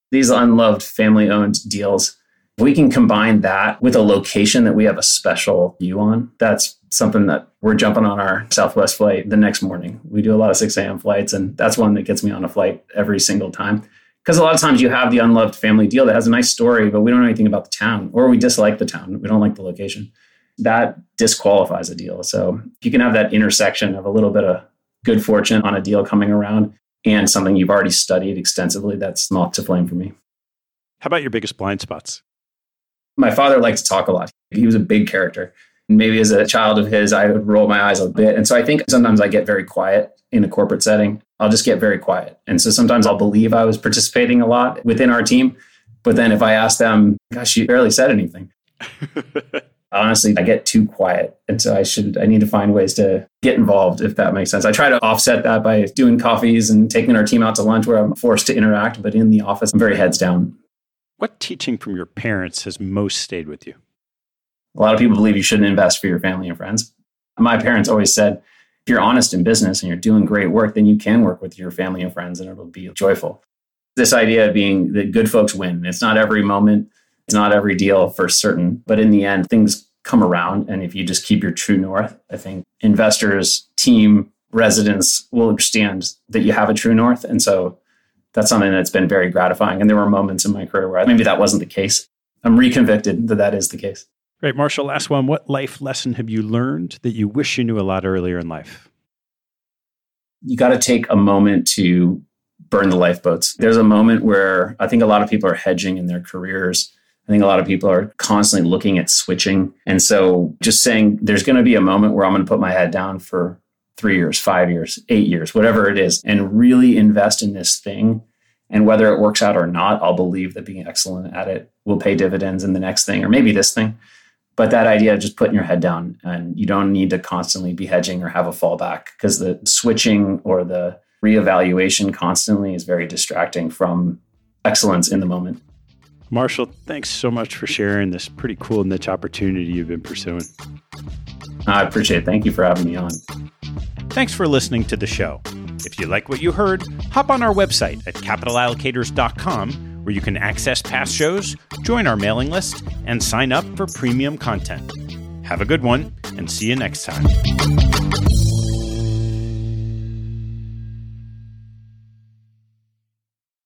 These unloved family-owned deals, if we can combine that with a location that we have a special view on, that's something that we're jumping on our Southwest flight the next morning. We do a lot of six a.m. flights, and that's one that gets me on a flight every single time. Because a lot of times you have the unloved family deal that has a nice story, but we don't know anything about the town, or we dislike the town. We don't like the location. That disqualifies a deal. So if you can have that intersection of a little bit of good fortune on a deal coming around and something you've already studied extensively, that's moth to flame for me. How about your biggest blind spots? My father liked to talk a lot. He was a big character. Maybe as a child of his, I would roll my eyes a bit. And so I think sometimes I get very quiet in a corporate setting. I'll just get very quiet. And so sometimes I'll believe I was participating a lot within our team. But then if I ask them, gosh, you barely said anything. Honestly, I get too quiet. And so I should, I need to find ways to get involved, if that makes sense. I try to offset that by doing coffees and taking our team out to lunch where I'm forced to interact. But in the office, I'm very heads down. What teaching from your parents has most stayed with you? A lot of people believe you shouldn't invest for your family and friends. My parents always said, if you're honest in business and you're doing great work, then you can work with your family and friends and it'll be joyful. This idea of being that good folks win. It's not every moment. It's not every deal for certain. But in the end, things come around. And if you just keep your true north, I think investors, team, residents will understand that you have a true north. And so that's something that's been very gratifying. And there were moments in my career where maybe that wasn't the case. I'm reconvicted that that is the case. Great. Marshall, last one. What life lesson have you learned that you wish you knew a lot earlier in life? You got to take a moment to burn the lifeboats. There's a moment where I think a lot of people are hedging in their careers. I think a lot of people are constantly looking at switching. And so just saying there's going to be a moment where I'm going to put my head down for three years, five years, eight years, whatever it is, and really invest in this thing. And whether it works out or not, I'll believe that being excellent at it will pay dividends in the next thing, or maybe this thing. But that idea of just putting your head down, and you don't need to constantly be hedging or have a fallback, because the switching or the reevaluation constantly is very distracting from excellence in the moment. Marshall, thanks so much for sharing this pretty cool niche opportunity you've been pursuing. I appreciate it. Thank you for having me on. Thanks for listening to the show. If you like what you heard, hop on our website at capital allocators dot com, where you can access past shows, join our mailing list, and sign up for premium content. Have a good one, and see you next time.